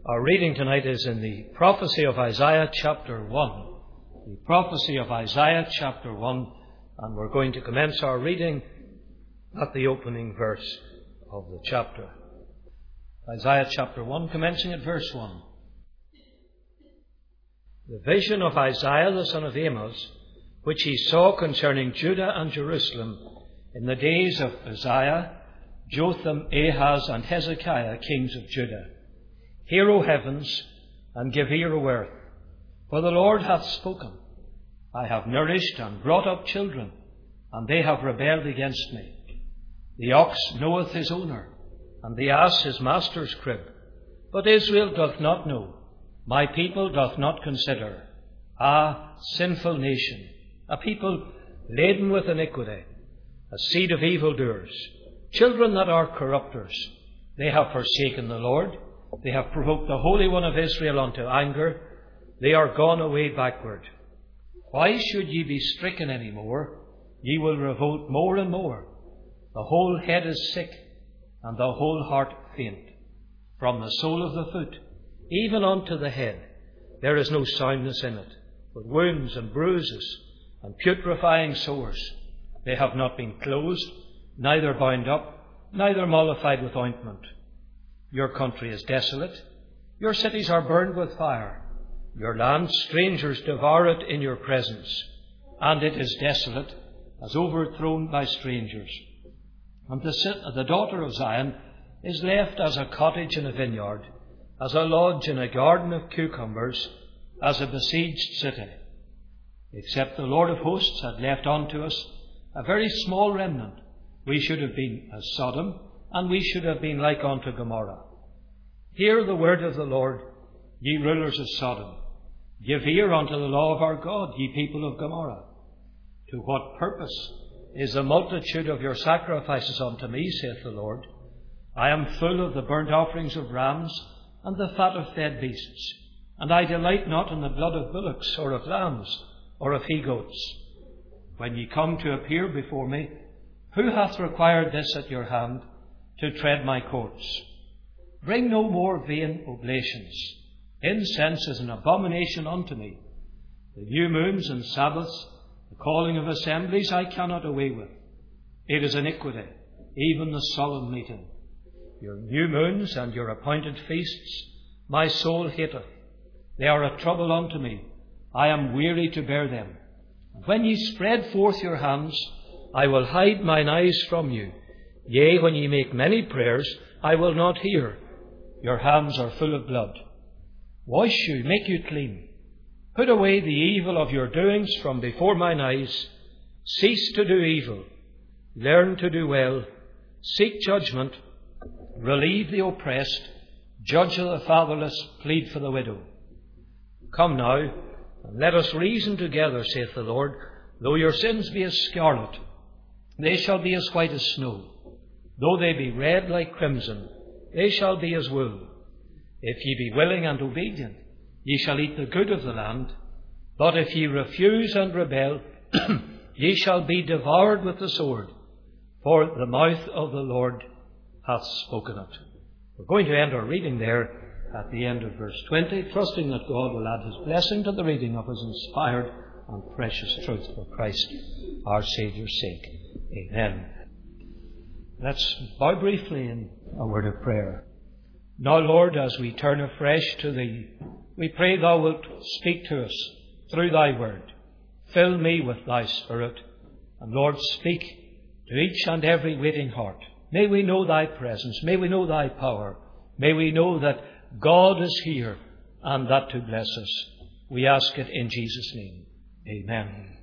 Our reading tonight is in the prophecy of Isaiah chapter 1. The prophecy of Isaiah chapter 1, and we're going to commence our reading at the opening verse of the chapter. Isaiah chapter 1, commencing at verse 1. The vision of Isaiah the son of Amos, which he saw concerning Judah and Jerusalem in the days of Uzziah, Jotham, Ahaz, and Hezekiah, kings of Judah. Hear, O heavens, and give ear, O earth, for the Lord hath spoken. I have nourished and brought up children, and they have rebelled against me. The ox knoweth his owner, and the ass his master's crib. But Israel doth not know, my people doth not consider. Ah, sinful nation, a people laden with iniquity, a seed of evildoers, children that are corrupters. They have forsaken the Lord. They have provoked the Holy One of Israel unto anger. They are gone away backward. Why should ye be stricken any more? Ye will revolt more and more. The whole head is sick, and the whole heart faint. From the sole of the foot, even unto the head, there is no soundness in it, but wounds and bruises, and putrefying sores. They have not been closed, neither bound up, neither mollified with ointment. Your country is desolate. Your cities are burned with fire. Your land, strangers devour it in your presence. And it is desolate, as overthrown by strangers. And the daughter of Zion is left as a cottage in a vineyard, as a lodge in a garden of cucumbers, as a besieged city. Except the Lord of hosts had left unto us a very small remnant, we should have been as Sodom, and we should have been like unto Gomorrah. Hear the word of the Lord, ye rulers of Sodom. Give ear unto the law of our God, ye people of Gomorrah. To what purpose is the multitude of your sacrifices unto me, saith the Lord? I am full of the burnt offerings of rams, and the fat of fed beasts, and I delight not in the blood of bullocks, or of lambs, or of he-goats. When ye come to appear before me, who hath required this at your hand, to tread my courts? Bring no more vain oblations. Incense is an abomination unto me. The new moons and Sabbaths, the calling of assemblies, I cannot away with. It is iniquity, even the solemn meeting. Your new moons and your appointed feasts, my soul hateth. They are a trouble unto me. I am weary to bear them. And when ye spread forth your hands, I will hide mine eyes from you. Yea, when ye make many prayers, I will not hear. Your hands are full of blood. Wash you, make you clean. Put away the evil of your doings from before mine eyes. Cease to do evil. Learn to do well. Seek judgment. Relieve the oppressed. Judge the fatherless. Plead for the widow. Come now, and let us reason together, saith the Lord. Though your sins be as scarlet, they shall be as white as snow. Though they be red like crimson, they shall be as wool. If ye be willing and obedient, ye shall eat the good of the land. But if ye refuse and rebel, ye shall be devoured with the sword. For the mouth of the Lord hath spoken it. We're going to end our reading there at the end of verse 20, trusting that God will add his blessing to the reading of his inspired and precious truth for Christ, our Saviour's sake. Amen. Let's bow briefly in a word of prayer. Now, Lord, as we turn afresh to Thee, we pray Thou wilt speak to us through Thy word. Fill me with Thy Spirit, and Lord, speak to each and every waiting heart. May we know Thy presence. May we know Thy power. May we know that God is here and that to bless us. We ask it in Jesus' name. Amen.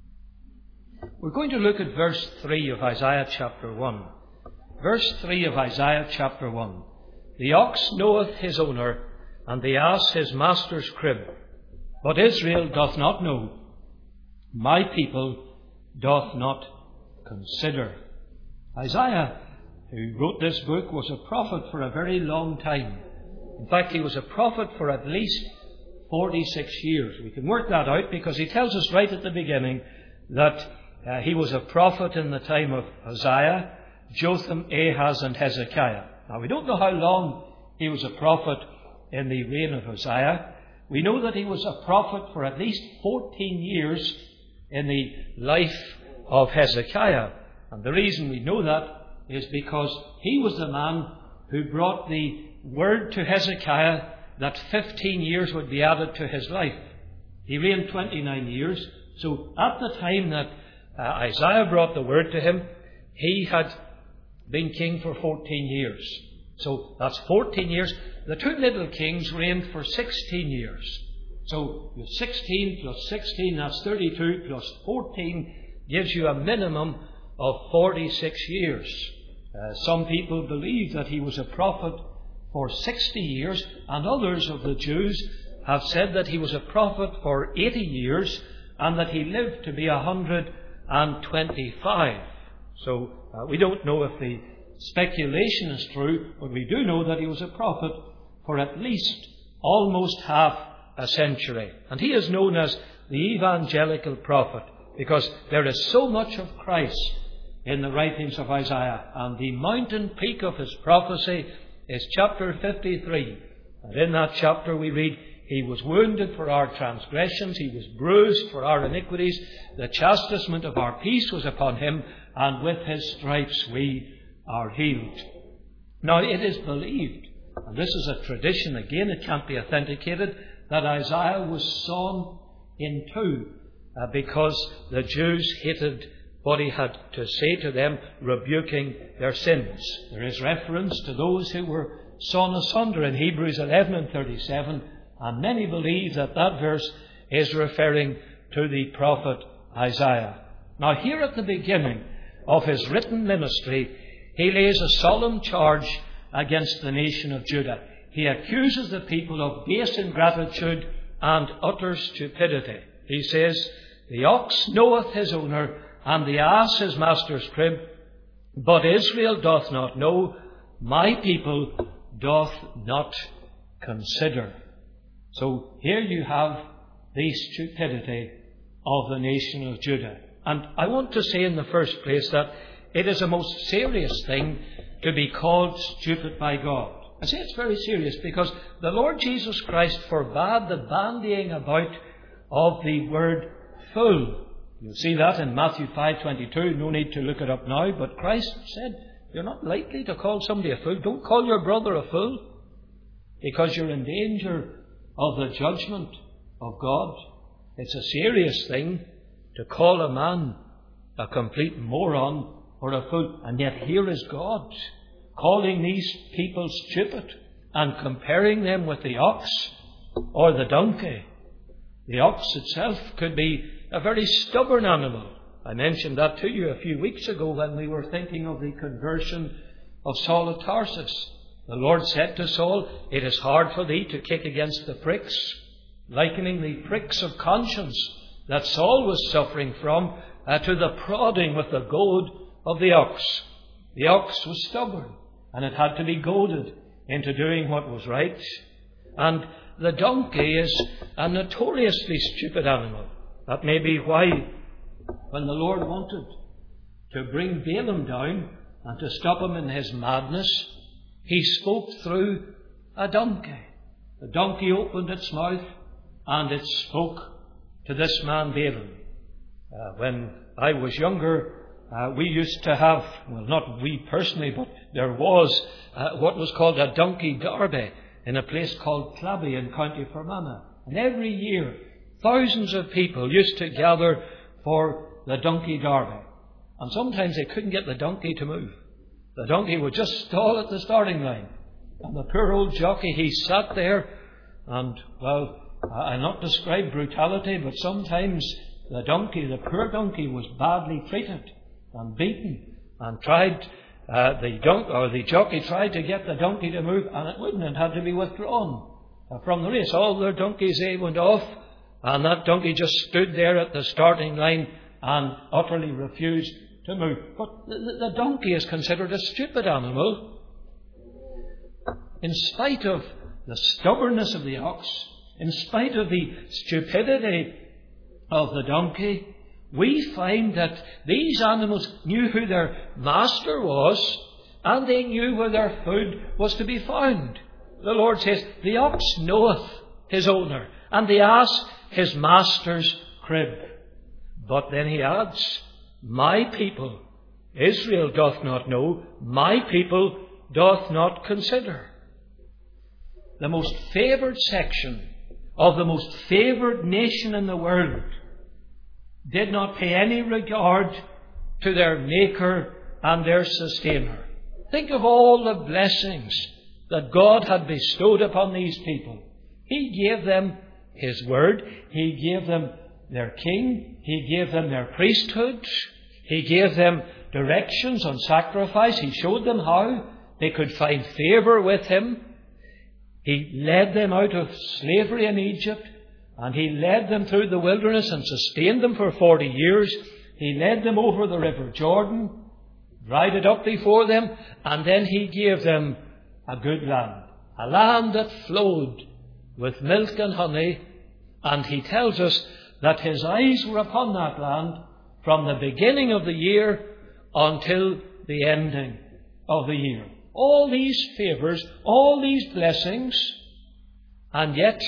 We're going to look at verse 3 of Isaiah chapter 1. Verse 3 of Isaiah chapter 1. The ox knoweth his owner, and the ass his master's crib. But Israel doth not know. My people doth not consider. Isaiah, who wrote this book, was a prophet for a very long time. In fact, he was a prophet for at least 46 years. We can work that out because he tells us right at the beginning that he was a prophet in the time of Uzziah, Jotham, Ahaz, and Hezekiah. Now, we don't know how long he was a prophet in the reign of Uzziah. We know that he was a prophet for at least 14 years in the life of Hezekiah. And the reason we know that is because he was the man who brought the word to Hezekiah that 15 years would be added to his life. He reigned 29 years. So at the time that Isaiah brought the word to him, he had been king for 14 years. So that's 14 years. The two middle kings reigned for 16 years. So 16 plus 16, that's 32, plus 14 gives you a minimum of 46 years. Some people believe that he was a prophet for 60 years, and others of the Jews have said that he was a prophet for 80 years and that he lived to be 125. So we don't know if the speculation is true, but we do know that he was a prophet for at least almost half a century. And he is known as the evangelical prophet because there is so much of Christ in the writings of Isaiah. And the mountain peak of his prophecy is chapter 53. And in that chapter we read, he was wounded for our transgressions, he was bruised for our iniquities, the chastisement of our peace was upon him, and with his stripes we are healed. Now it is believed, and this is a tradition, again it can't be authenticated, that Isaiah was sawn in two because the Jews hated what he had to say to them, rebuking their sins. There is reference to those who were sawn asunder in Hebrews 11 and 37, and many believe that that verse is referring to the prophet Isaiah. Now here at the beginning of his written ministry, he lays a solemn charge against the nation of Judah. He accuses the people of base ingratitude and utter stupidity. He says, the ox knoweth his owner, and the ass his master's crib, but Israel doth not know, my people doth not consider. So here you have the stupidity of the nation of Judah. And I want to say in the first place that it is a most serious thing to be called stupid by God. I say it's very serious because the Lord Jesus Christ forbade the bandying about of the word fool. You'll see that in Matthew 5:22. No need to look it up now, but Christ said, you're not likely to call somebody a fool. Don't call your brother a fool, because you're in danger of the judgment of God. It's a serious thing to call a man a complete moron or a fool. And yet here is God calling these people stupid and comparing them with the ox or the donkey. The ox itself could be a very stubborn animal. I mentioned that to you a few weeks ago when we were thinking of the conversion of Saul of Tarsus. The Lord said to Saul, it is hard for thee to kick against the pricks, likening the pricks of conscience that Saul was suffering from to the prodding with the goad of the ox. The ox was stubborn, and it had to be goaded into doing what was right. And the donkey is a notoriously stupid animal. That may be why, when the Lord wanted to bring Balaam down and to stop him in his madness, he spoke through a donkey. The donkey opened its mouth and it spoke to this man Balaam. When I was younger, we used to have, well, not we personally, but there was what was called a donkey derby in a place called Clabby in County Fermanagh. And every year, thousands of people used to gather for the donkey derby. And sometimes they couldn't get the donkey to move. The donkey would just stall at the starting line. And the poor old jockey, he sat there and, well, I'll not describe brutality, but sometimes the poor donkey was badly treated and beaten and tried, the jockey tried to get the donkey to move and it wouldn't, and had to be withdrawn from the race. All their donkeys, they went off, and that donkey just stood there at the starting line and utterly refused to move. But the donkey is considered a stupid animal. In spite of the stubbornness of the ox, in spite of the stupidity of the donkey, we find that these animals knew who their master was, and they knew where their food was to be found. The Lord says, the ox knoweth his owner, and the ass his master's crib. But then he adds, my people, Israel doth not know, my people doth not consider. The most favoured section of the most favoured nation in the world did not pay any regard to their Maker and their Sustainer. Think of all the blessings that God had bestowed upon these people. He gave them His Word. He gave them their King. He gave them their priesthood. He gave them directions on sacrifice. He showed them how they could find favour with Him. He led them out of slavery in Egypt, and He led them through the wilderness and sustained them for 40 years. He led them over the river Jordan, dried it up before them, and then He gave them a good land, a land that flowed with milk and honey. And He tells us that His eyes were upon that land from the beginning of the year until the ending of the year. All these favours, all these blessings, and yet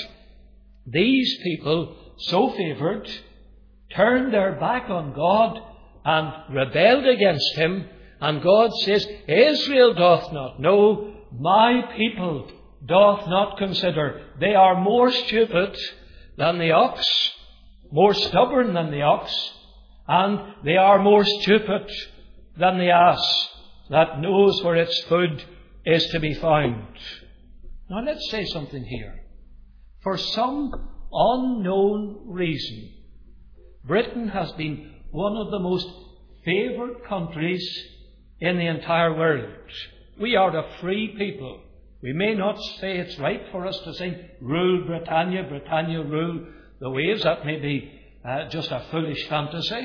these people, so favoured, turned their back on God and rebelled against Him. And God says, Israel doth not know, my people doth not consider. They are more stupid than the ox, more stubborn than the ox, and they are more stupid than the ass that knows where its food is to be found. Now let's say something here. For some unknown reason, Britain has been one of the most favoured countries in the entire world. We are a free people. We may not say it's right for us to sing, Rule Britannia, Britannia rule the waves. That may be just a foolish fantasy.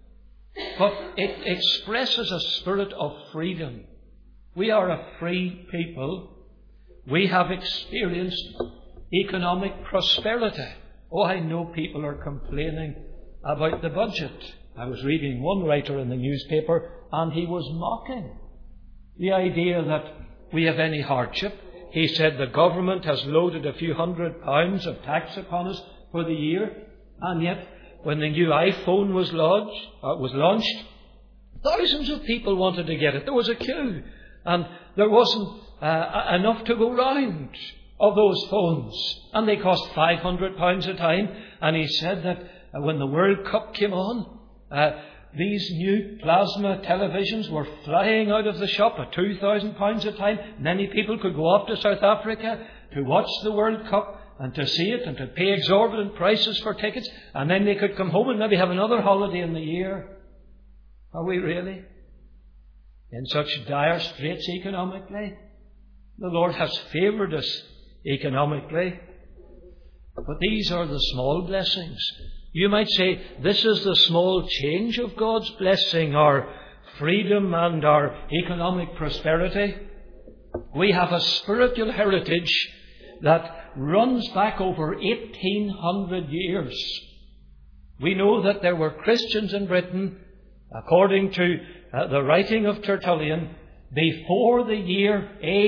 But it expresses a spirit of freedom. We are a free people. We have experienced economic prosperity. Oh, I know people are complaining about the budget. I was reading one writer in the newspaper, and he was mocking the idea that we have any hardship. He said the government has loaded a few £100 of tax upon us for the year, and yet when the new iPhone was launched, thousands of people wanted to get it. There was a queue, and there wasn't enough to go round of those phones, and they cost £500 a time. And he said that when the World Cup came on, these new plasma televisions were flying out of the shop at £2,000 a time. Many people could go up to South Africa to watch the World Cup and to see it and to pay exorbitant prices for tickets, and then they could come home and maybe have another holiday in the year. Are we really in such dire straits economically? The Lord has favoured us economically. But these are the small blessings. You might say this is the small change of God's blessing, our freedom and our economic prosperity. We have a spiritual heritage that runs back over 1,800 years. We know that there were Christians in Britain, according to the writing of Tertullian, before the year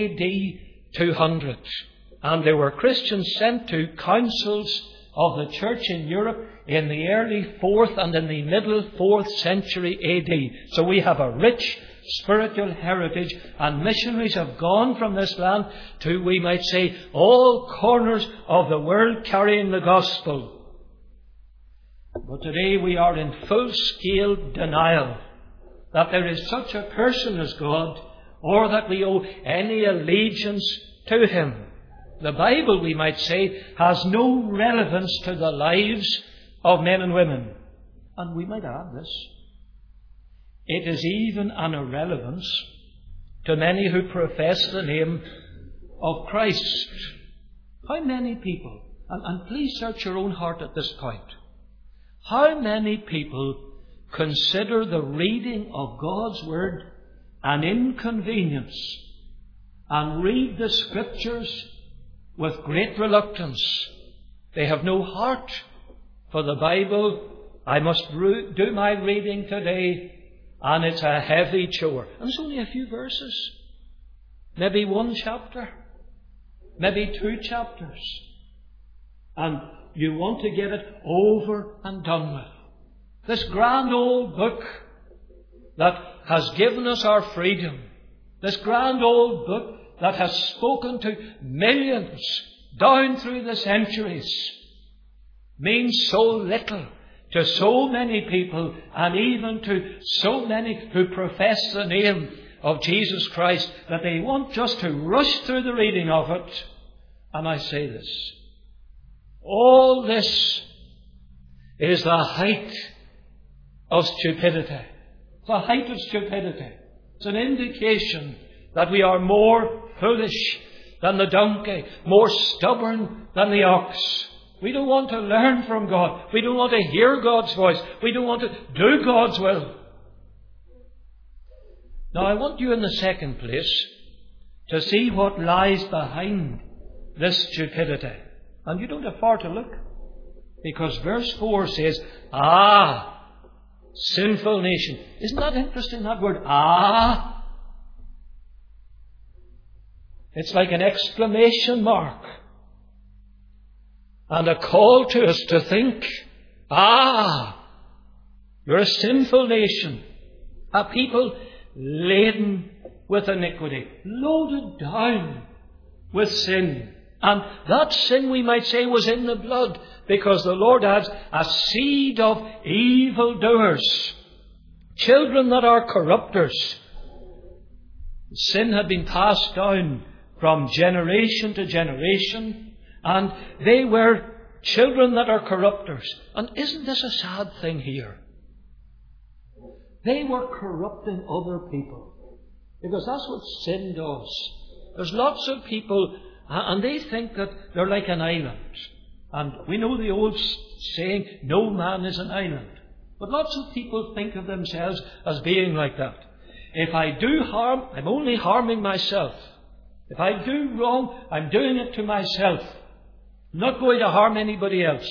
AD 200. And there were Christians sent to councils of the church in Europe in the early 4th and in the middle 4th century AD. So we have a rich spiritual heritage, and missionaries have gone from this land to, we might say, all corners of the world carrying the gospel. But today we are in full-scale denial that there is such a person as God, or that we owe any allegiance to Him. The Bible, we might say, has no relevance to the lives of men and women. And we might add this. It is even an irrelevance to many who profess the name of Christ. How many people, and please search your own heart at this point, how many people consider the reading of God's Word an inconvenience and read the Scriptures with great reluctance? They have no heart for the Bible. I must do my reading today, and it's a heavy chore. And it's only a few verses, maybe one chapter. maybe 2 chapters, and you want to get it over and done with. This grand old book that has given us our freedom, this grand old book that has spoken to millions down through the centuries, means so little to so many people, and even to so many who profess the name of Jesus Christ, that they want just to rush through the reading of it. And I say this: all this is the height of stupidity. The height of stupidity. It's an indication that we are more foolish than the donkey, more stubborn than the ox. We don't want to learn from God. We don't want to hear God's voice. We don't want to do God's will. Now, I want you in the second place to see what lies behind this stupidity. And you don't have far to look, because verse 4 says, "Ah, sinful nation." Isn't that interesting, that word, "ah"? It's like an exclamation mark and a call to us to think. Ah, you're a sinful nation, a people laden with iniquity, loaded down with sin. And that sin, we might say, was in the blood, because the Lord adds a seed of evildoers, children that are corrupters. Sin had been passed down from generation to generation, and they were children that are corrupters. And isn't this a sad thing here? They were corrupting other people, because that's what sin does. There's lots of people, and they think that they're like an island. And we know the old saying, no man is an island. But lots of people think of themselves as being like that. If I do harm, I'm only harming myself. If I do wrong, I'm doing it to myself. I'm not going to harm anybody else.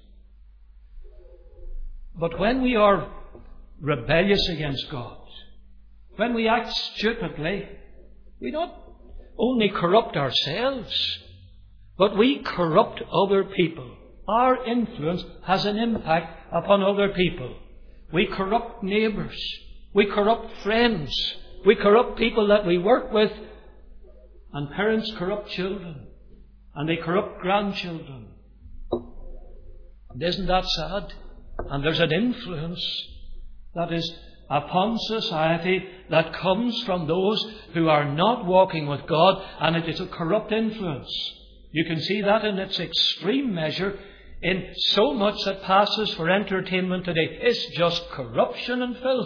But when we are rebellious against God, when we act stupidly, we not only corrupt ourselves, but we corrupt other people. Our influence has an impact upon other people. We corrupt neighbours. We corrupt friends. We corrupt people that we work with. And parents corrupt children. And they corrupt grandchildren. And isn't that sad? And there's an influence that is upon society that comes from those who are not walking with God, and it is a corrupt influence. You can see that in its extreme measure in so much that passes for entertainment today. It's just corruption and filth.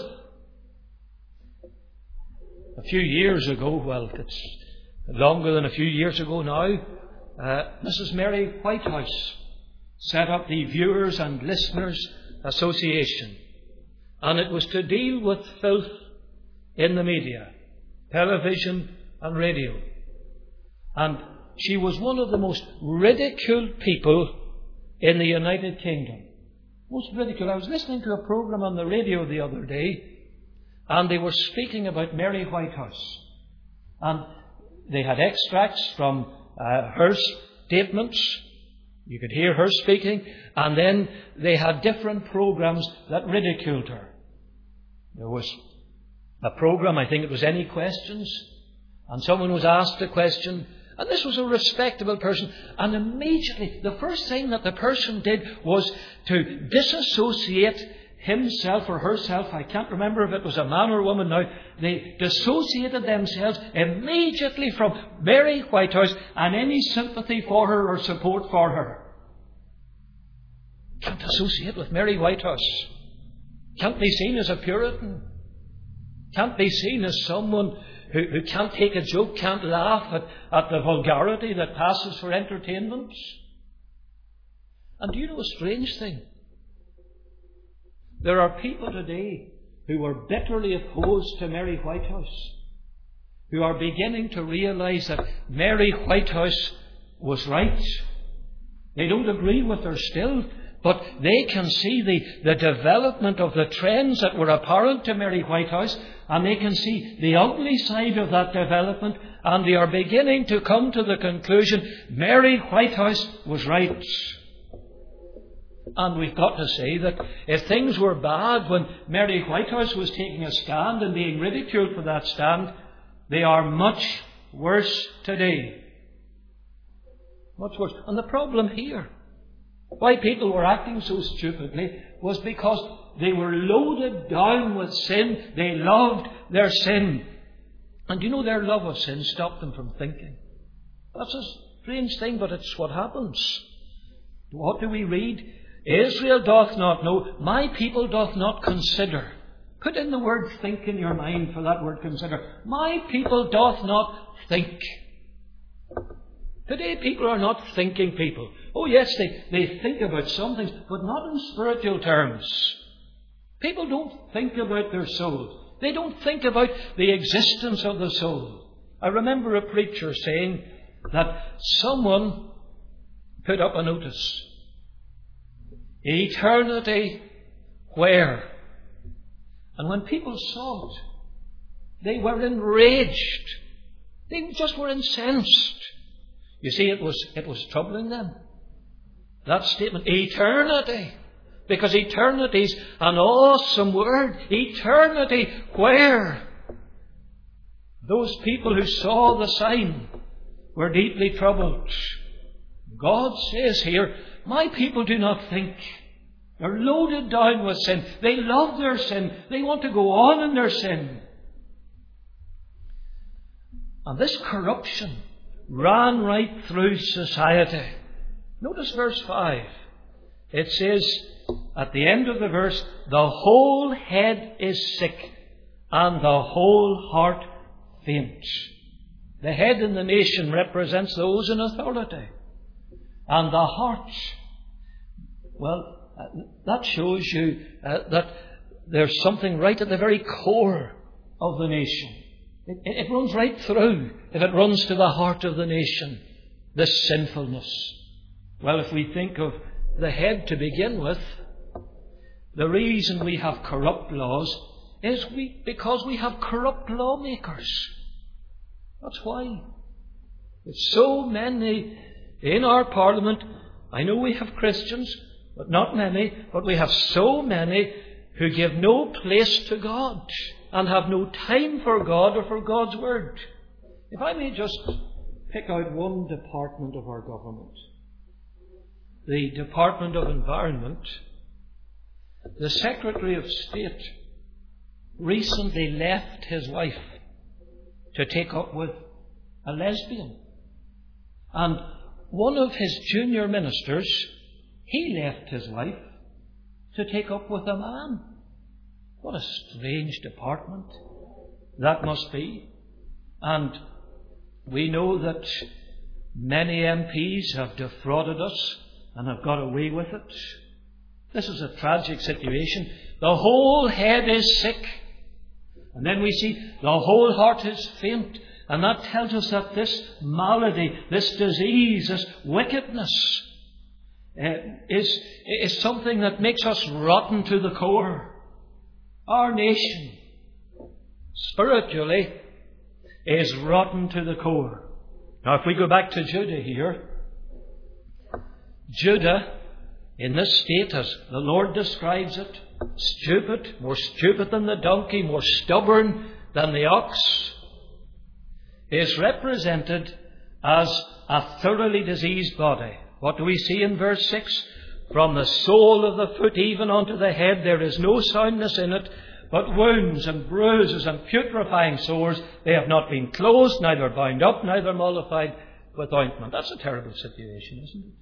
A few years ago, well, it's longer than a few years ago now, Mrs. Mary Whitehouse set up the Viewers and Listeners Association. And it was to deal with filth in the media, television and radio. And she was one of the most ridiculed people in the United Kingdom. Most ridiculed. I was listening to a program on the radio the other day, and they were speaking about Mary Whitehouse. And they had extracts from her statements. You could hear her speaking, and then they had different programs that ridiculed her. There was a program, I think it was Any Questions, and someone was asked a question, and this was a respectable person, and immediately the first thing that the person did was to disassociate himself or herself. I can't remember if it was a man or a woman now. They dissociated themselves immediately from Mary Whitehouse and any sympathy for her or support for her. Can't associate with Mary Whitehouse. Can't be seen as a Puritan. Can't be seen as someone who can't take a joke, can't laugh at the vulgarity that passes for entertainment. And do you know a strange thing? There are people today who are bitterly opposed to Mary Whitehouse, who are beginning to realize that Mary Whitehouse was right. They don't agree with her still, but they can see the development of the trends that were apparent to Mary Whitehouse, and they can see the ugly side of that development, And they are beginning to come to the conclusion, Mary Whitehouse was right. And we've got to say that if things were bad when Mary Whitehouse was taking a stand and being ridiculed for that stand, they are much worse today. Much worse. And the problem here, why people were acting so stupidly, was because they were loaded down with sin. They loved their sin. And you know, their love of sin stopped them from thinking. That's a strange thing, but it's what happens. What do we read? Israel doth not know, my people doth not consider. Put in the word think in your mind for that word consider. My people doth not think. Today people are not thinking people. Oh yes, they think about some things, but not in spiritual terms. People don't think about their souls. They don't think about the existence of the soul. I remember a preacher saying that someone put up a notice. Eternity where? And when people saw it, they were enraged. They just were incensed. You see, it was troubling them. That statement, eternity. Because eternity's an awesome word. Eternity where? Those people who saw the sign were deeply troubled. God says here, my people do not think. They're loaded down with sin. They love their sin. They want to go on in their sin. And this corruption ran right through society. Notice verse 5. It says, at the end of the verse, the whole head is sick, and the whole heart faint. The head in the nation represents those in authority. And the heart, well, that shows you that there's something right at the very core of the nation. It runs right through, if it runs to the heart of the nation, this sinfulness. Well, if we think of the head to begin with, the reason we have corrupt laws is because we have corrupt lawmakers. That's why. There's so many in our Parliament. I know we have Christians, but not many, but we have so many who give no place to God and have no time for God or for God's Word. If I may just pick out one department of our government, the Department of Environment, the Secretary of State recently left his wife to take up with a lesbian. And one of his junior ministers, he left his wife to take up with a man. What a strange department that must be. And we know that many MPs have defrauded us and have got away with it. This is a tragic situation. The whole head is sick. And then we see the whole heart is faint. And that tells us that this malady, this disease, this wickedness is something that makes us rotten to the core. Our nation, spiritually, is rotten to the core. Now, if we go back to Judah here, Judah, in this state, as the Lord describes it, stupid, more stupid than the donkey, more stubborn than the ox, is represented as a thoroughly diseased body. What do we see in verse 6? From the sole of the foot even unto the head there is no soundness in it, but wounds and bruises and putrefying sores. They have not been closed, neither bound up, neither mollified with ointment. That's a terrible situation, isn't it?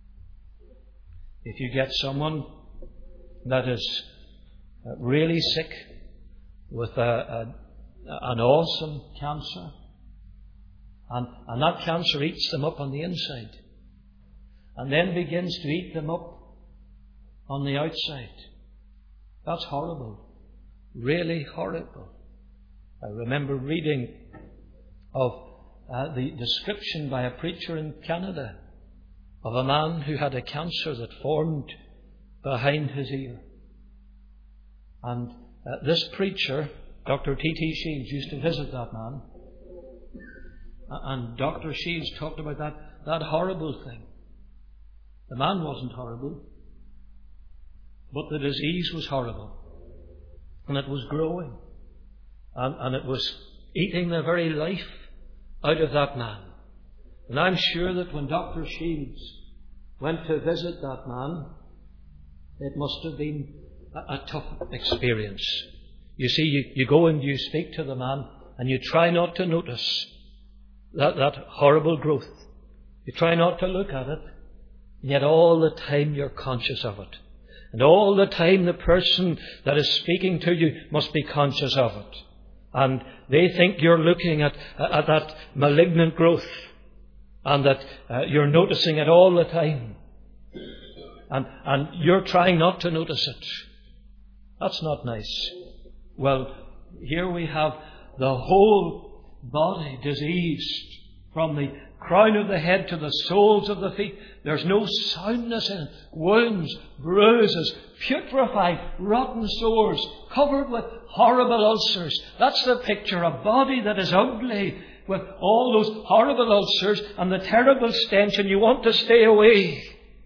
If you get someone that is really sick with an awesome cancer, and that cancer eats them up on the inside, and then begins to eat them up on the outside. That's horrible. Really horrible. I remember reading of the description by a preacher in Canada of a man who had a cancer that formed behind his ear. And this preacher, Dr. T.T. Shields, used to visit that man. And Dr. Shields talked about that horrible thing. The man wasn't horrible, but the disease was horrible. And it was growing. And it was eating the very life out of that man. And I'm sure that when Dr. Shields went to visit that man, it must have been a tough experience. You see, you go and you speak to the man, and you try not to notice that horrible growth. You try not to look at it, and yet all the time you're conscious of it. And all the time the person that is speaking to you must be conscious of it. And they think you're looking at that malignant growth, and that you're noticing it all the time. And you're trying not to notice it. That's not nice. Well, here we have the whole body diseased from the crown of the head to the soles of the feet. There's no soundness in it. Wounds, bruises, putrefied, rotten sores, covered with horrible ulcers. That's the picture. A body that is ugly with all those horrible ulcers and the terrible stench, and you want to stay away.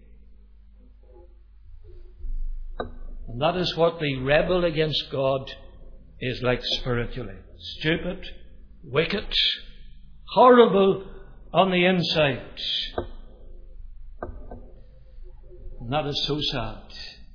And that is what the rebel against God is like spiritually. Stupid, wicked, horrible on the inside. And that is so sad.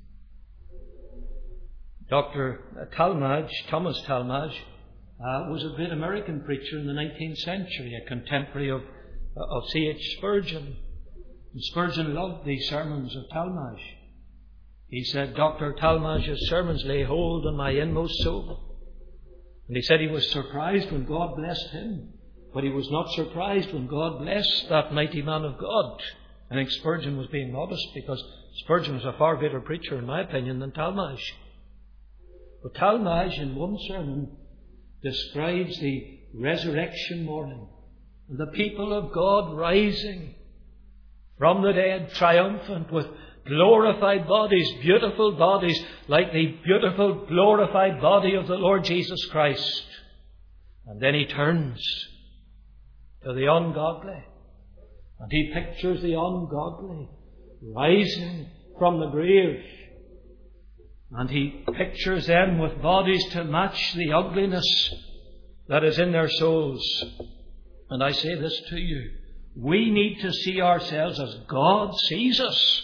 Dr. Talmage, Thomas Talmage, was a great American preacher in the 19th century, a contemporary of C.H. Spurgeon. And Spurgeon loved the sermons of Talmage. He said, Dr. Talmage's sermons lay hold on my inmost soul. And he said he was surprised when God blessed him, but he was not surprised when God blessed that mighty man of God. I think Spurgeon was being modest, because Spurgeon was a far greater preacher, in my opinion, than Talmage. But Talmage, in one sermon, describes the resurrection morning, and the people of God rising from the dead, triumphant, with glorified bodies, beautiful bodies, like the beautiful glorified body of the Lord Jesus Christ. And then he turns to the ungodly, and he pictures the ungodly rising from the grave. And he pictures them with bodies to match the ugliness that is in their souls. And I say this to you, we need to see ourselves as God sees us.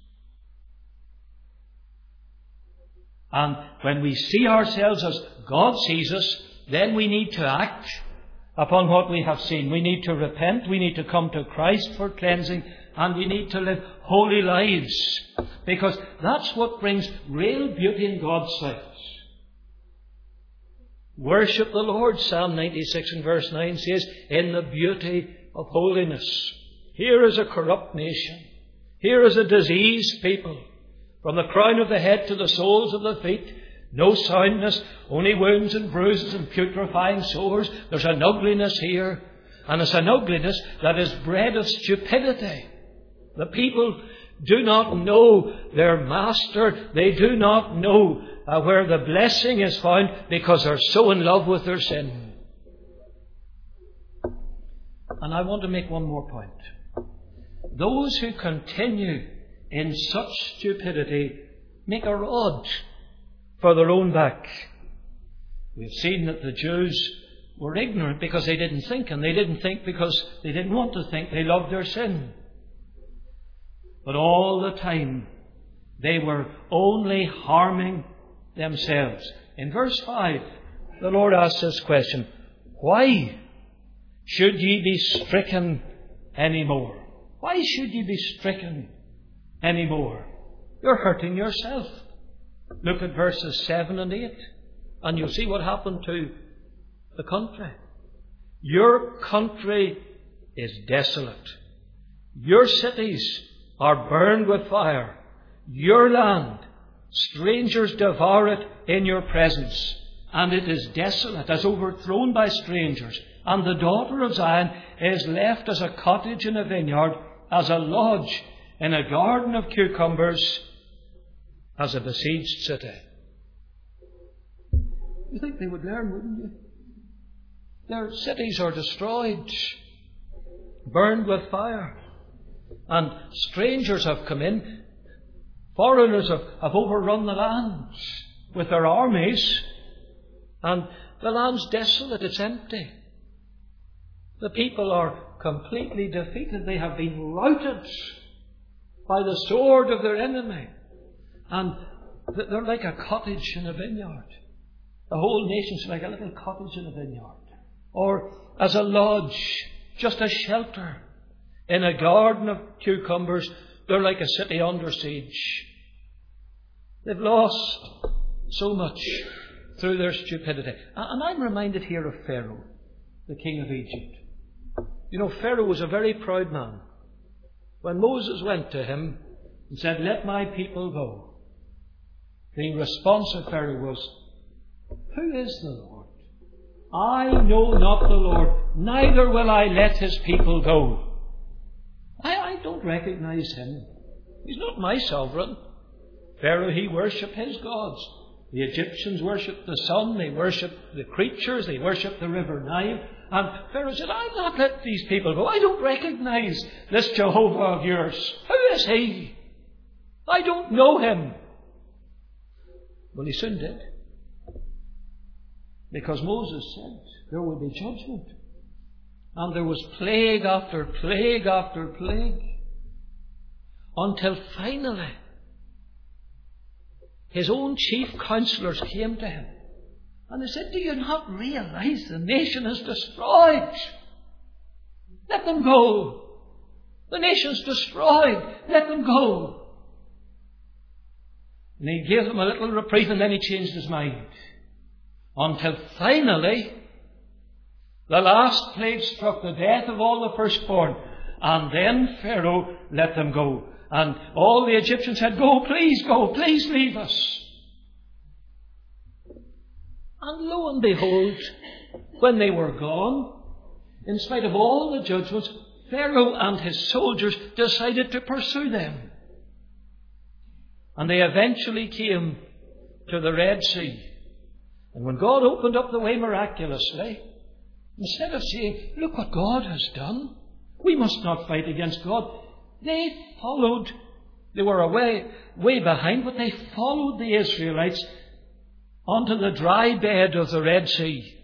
And when we see ourselves as God sees us, then we need to act upon what we have seen. We need to repent, we need to come to Christ for cleansing, and we need to live holy lives, because that's what brings real beauty in God's sight. Worship the Lord, Psalm 96 and verse 9 says, in the beauty of holiness. Here is a corrupt nation. Here is a diseased people. From the crown of the head to the soles of the feet, no soundness, only wounds and bruises and putrefying sores. There's an ugliness here, and it's an ugliness that is bred of stupidity. The people do not know their master. They do not know where the blessing is found, because they're so in love with their sin. And I want to make one more point. Those who continue in such stupidity make a rod for their own back. We've seen that the Jews were ignorant because they didn't think, and they didn't think because they didn't want to think. They loved their sin. But all the time they were only harming themselves. In verse 5, the Lord asks this question, why should ye be stricken any more? Why should ye be stricken any more? You're hurting yourself. Look at verses 7 and 8, and you'll see what happened to the country. Your country is desolate. Your cities are burned with fire. Your land, strangers devour it in your presence, and it is desolate, as overthrown by strangers. And the daughter of Zion is left as a cottage in a vineyard, as a lodge in a garden of cucumbers, as a besieged city. You think they would learn, wouldn't you? Their cities are destroyed. burned with fire. And strangers have come in. Foreigners have overrun the land with their armies. And the land's desolate, it's empty. The people are completely defeated. They have been routed by the sword of their enemy. And they're like a cottage in a vineyard. The whole nation's like a little cottage in a vineyard. Or as a lodge, just a shelter in a garden of cucumbers. They're like a city under siege. They've lost so much through their stupidity. And I'm reminded here of Pharaoh, the king of Egypt. You know, Pharaoh was a very proud man. When Moses went to him and said, "Let my people go," the response of Pharaoh was, "Who is the Lord? I know not the Lord, neither will I let his people go." I don't recognize him. He's not my sovereign. Pharaoh, he worshipped his gods. The Egyptians worshipped the sun, they worshipped the creatures, they worshipped the river Nile. And Pharaoh said, "I'll not let these people go. I don't recognize this Jehovah of yours. Who is he? I don't know him." Well, he soon did. Because Moses said there would be judgment. And there was plague after plague after plague. Until finally, his own chief counselors came to him. And they said, "Do you not realize the nation is destroyed? Let them go. The nation's destroyed. Let them go." And he gave them a little reprieve, and then he changed his mind. Until finally, the last plague struck, the death of all the firstborn. And then Pharaoh let them go. And all the Egyptians said, "Go, please leave us." And lo and behold, when they were gone, in spite of all the judgments, Pharaoh and his soldiers decided to pursue them. And they eventually came to the Red Sea. And when God opened up the way miraculously, instead of saying, "Look what God has done, we must not fight against God," they followed. They were way behind, but they followed the Israelites onto the dry bed of the Red Sea.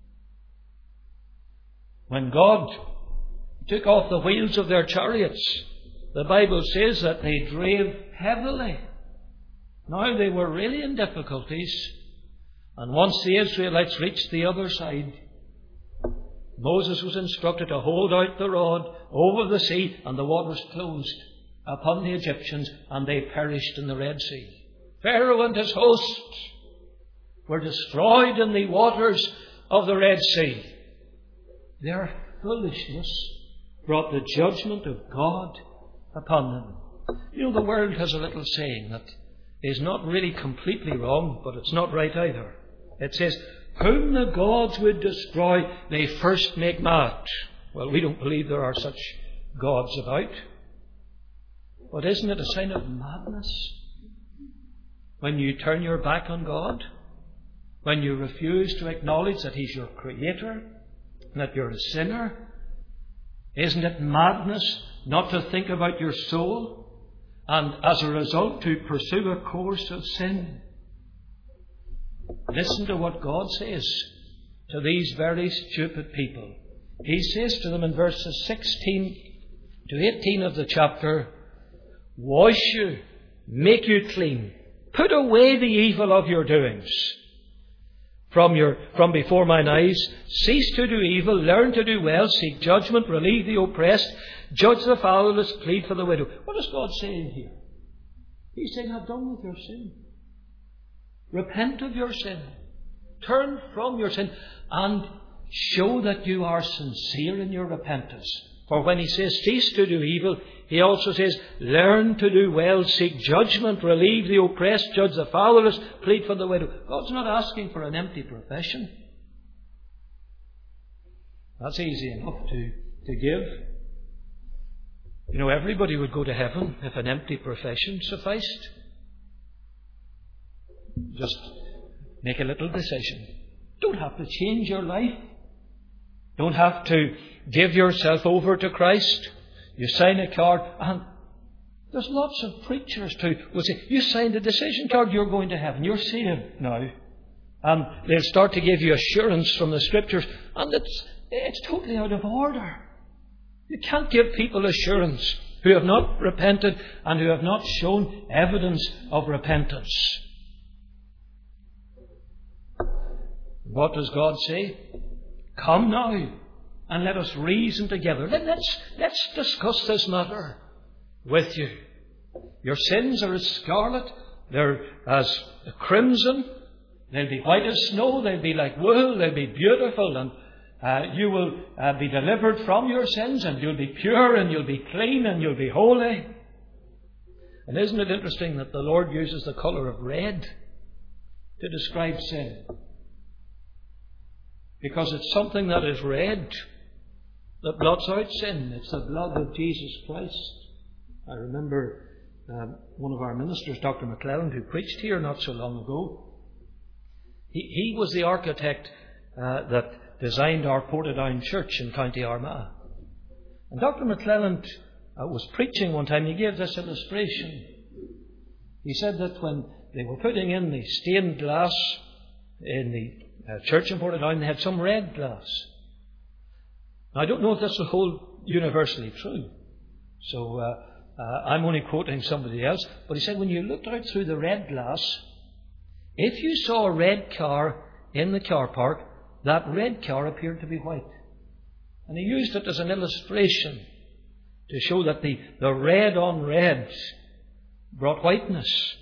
When God took off the wheels of their chariots, the Bible says that they drave heavily. Now they were really in difficulties. And once the Israelites reached the other side, Moses was instructed to hold out the rod over the sea, and the waters closed upon the Egyptians, and they perished in the Red Sea. Pharaoh and his host were destroyed in the waters of the Red Sea. Their foolishness brought the judgment of God upon them. You know, the world has a little saying that is not really completely wrong, but it's not right either. It says, "Whom the gods would destroy, they first make mad." Well, we don't believe there are such gods about. But isn't it a sign of madness when you turn your back on God? When you refuse to acknowledge that He's your Creator and that you're a sinner? Isn't it madness not to think about your soul and as a result to pursue a course of sin? Listen to what God says to these very stupid people. He says to them in verses 16 to 18 of the chapter, "Wash you, make you clean, put away the evil of your doings from before mine eyes. Cease to do evil, learn to do well, seek judgment, relieve the oppressed, judge the fatherless, plead for the widow." What is God saying here? He's saying, "Have done with your sin. Repent of your sin. Turn from your sin and show that you are sincere in your repentance." For when he says, "Cease to do evil," he also says, "Learn to do well, seek judgment, relieve the oppressed, judge the fatherless, plead for the widow." God's not asking for an empty profession. That's easy enough to give. You know, everybody would go to heaven if an empty profession sufficed. Just make a little decision. Don't have to change your life. Don't have to give yourself over to Christ. You sign a card, and there's lots of preachers who will say, you signed a decision card, you're going to heaven, you're saved now. And they'll start to give you assurance from the Scriptures, and it's totally out of order. You can't give people assurance who have not repented and who have not shown evidence of repentance. What does God say? Come now and let us reason together. Let's discuss this matter with you. Your sins are as scarlet, they're as crimson, they'll be white as snow, they'll be like wool, they'll be beautiful, and you will be delivered from your sins, and you'll be pure, and you'll be clean, and you'll be holy. And isn't it interesting that the Lord uses the colour of red to describe sin? Because it's something that is red that blots out sin. It's the blood of Jesus Christ. I remember one of our ministers, Dr. McClelland, who preached here not so long ago. He was the architect that designed our Portadown Church in County Armagh. And Dr. McClelland was preaching one time. He gave this illustration. He said that when they were putting in the stained glass in the church in Portadown, they had some red glass. Now, I don't know if this will hold universally true. So I'm only quoting somebody else. But he said when you looked out through the red glass, if you saw a red car in the car park, that red car appeared to be white. And he used it as an illustration to show that the red on red brought whiteness.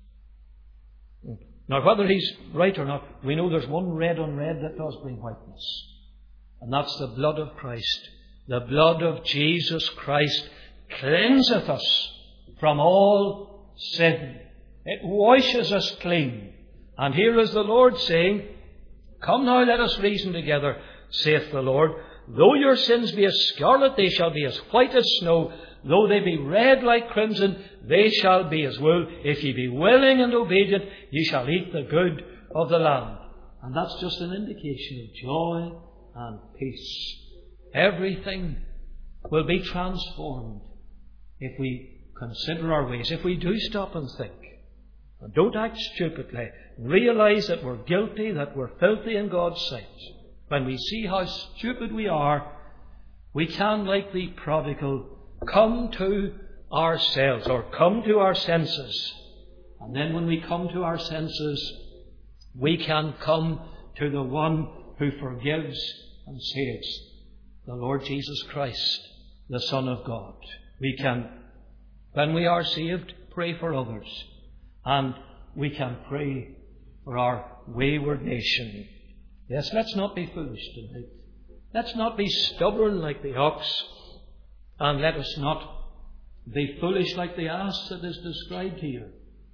Now, whether he's right or not, we know there's one red on red that does bring whiteness. And that's the blood of Christ. The blood of Jesus Christ cleanseth us from all sin. It washes us clean. And here is the Lord saying, come now, let us reason together, saith the Lord. Though your sins be as scarlet, they shall be as white as snow. Though they be red like crimson, they shall be as wool. If ye be willing and obedient, ye shall eat the good of the land. And that's just an indication of joy and peace. Everything will be transformed if we consider our ways, if we do stop and think. And don't act stupidly. Realize that we're guilty, that we're filthy in God's sight. When we see how stupid we are, we can, like the prodigal, come to ourselves or come to our senses. And then when we come to our senses, we can come to the one who forgives and saves, the Lord Jesus Christ, the Son of God. We can, when we are saved, pray for others. And we can pray for our wayward nation. Yes, let's not be foolish tonight. Let's not be stubborn like the ox. And let us not be foolish like the ass that is described here.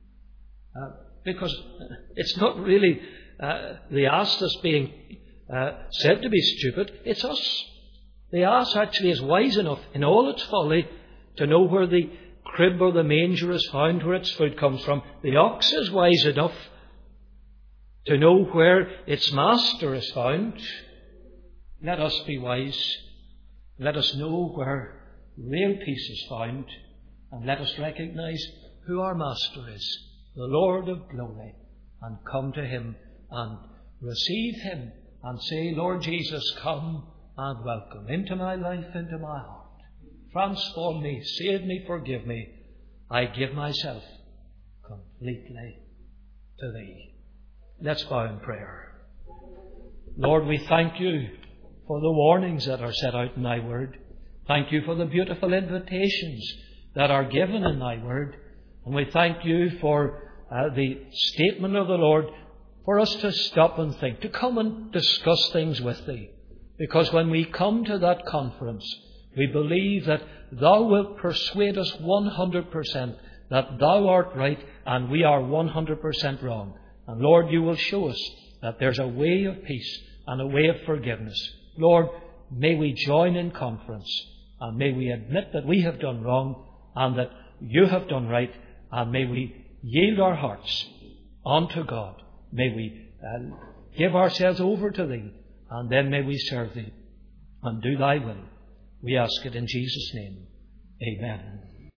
Because it's not really the ass that's being said to be stupid. It's us. The ass actually is wise enough in all its folly to know where the crib or the manger is found, where its food comes from. The ox is wise enough to know where its master is found. Let us be wise. Let us know where real peace is found. And let us recognize who our master is, the Lord of glory, and come to him and receive him and say, Lord Jesus, come and welcome into my life, into my heart. Transform me, save me, forgive me. I give myself completely to thee. Let's bow in prayer. Lord, we thank you for the warnings that are set out in thy word. Thank you for the beautiful invitations that are given in thy word. And we thank you for the statement of the Lord for us to stop and think, to come and discuss things with thee. Because when we come to that conference, we believe that thou wilt persuade us 100% that thou art right and we are 100% wrong. And Lord, you will show us that there's a way of peace and a way of forgiveness. Lord, may we join in conference and may we admit that we have done wrong and that you have done right, and may we yield our hearts unto God. May we give ourselves over to thee, and then may we serve thee and do thy will. We ask it in Jesus' name. Amen.